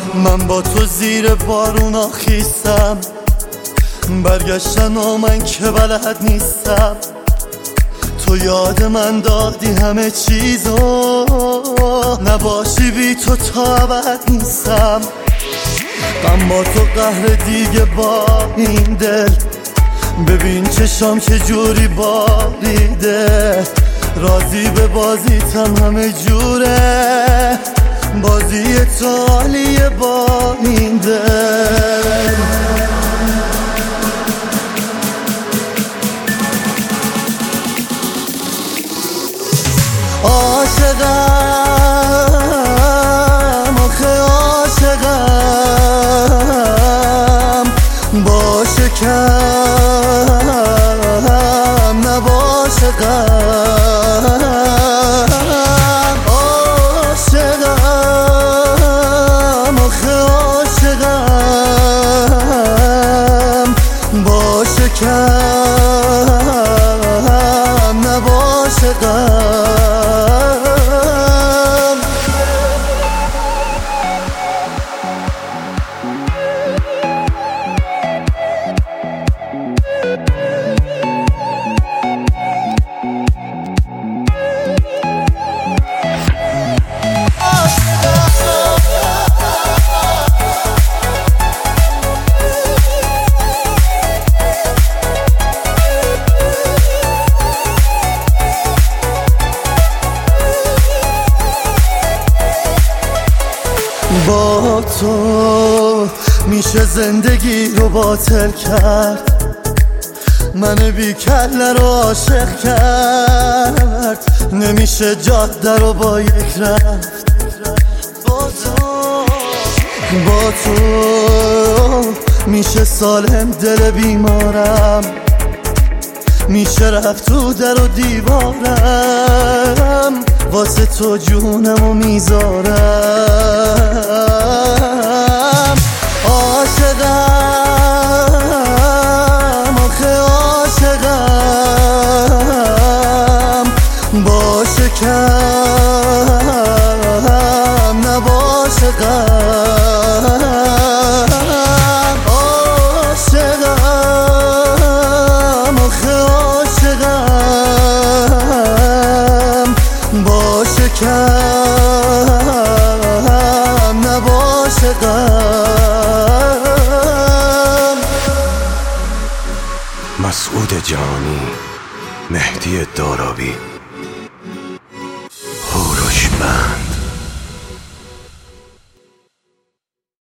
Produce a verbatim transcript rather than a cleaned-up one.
من با تو زیر بارونا خیستم، برگشتن و من که بلد نیستم. تو یاد من دادی همه چیزو، نباشی بی تو تا ابد نیستم. من با تو قهر دیگه با این دل، ببین چشام چه جوری باریده. راضی به بازیتم همه جوره، بازی تو عالیه با این دل. عاشقم آخه عاشقم، باشه کم نباشه غم. عاشقم آخه عاشقم، باشه کم نباشه غم. با تو میشه زندگی رو باطل کرد، من بی کله رو عاشق کرد. نمیشه جاده رو با یک رفت. با تو با تو میشه سالم دل بیمارم، میشه رفت تو در و دیوارم. واسه تو جونمو میذارم. عاشقم آخه عاشقم، باشه کم نباشه غم. عاشقم آخه عاشقم، باشه کم نباشه غم. مسعود جهانی، مهدی دارابی.